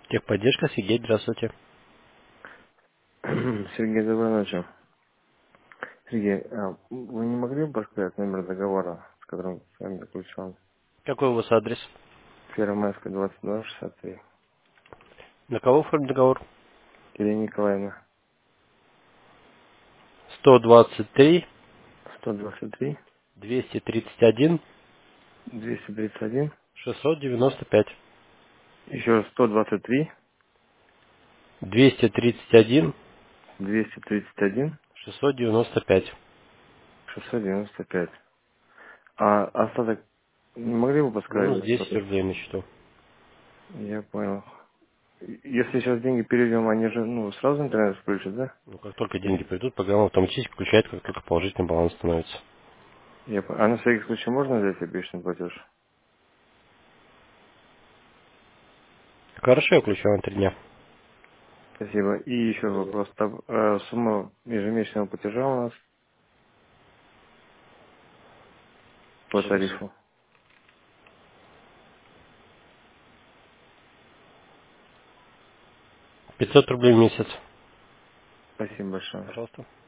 Техподдержка, Сергей, здравствуйте. Сергей, доброй ночи. Сергей, вы не могли бы подсказать номер договора, с которым с вами заключен? Какой у вас адрес? Первомайская, 2263. На кого оформлен договор? Ирина Николаевна, 123, 123, 231, 231, 695. еще раз 123, 231, 231, 695. 695. А остаток не могли бы Ну, подсказать, 10 сколько? рублей на счету. Я понял. Если сейчас деньги переведем, они же, сразу интернет включат, да? Ну, как только деньги Или? придут, программа автоматически включает, как только положительный баланс становится. А на всякий случай можно взять обещанный платеж? Хорошо, я включаю на 3 дня. Спасибо. И еще вопрос. Сумма ежемесячного платежа у нас по Сейчас. тарифу. 500 рублей в месяц. Спасибо большое. Пожалуйста.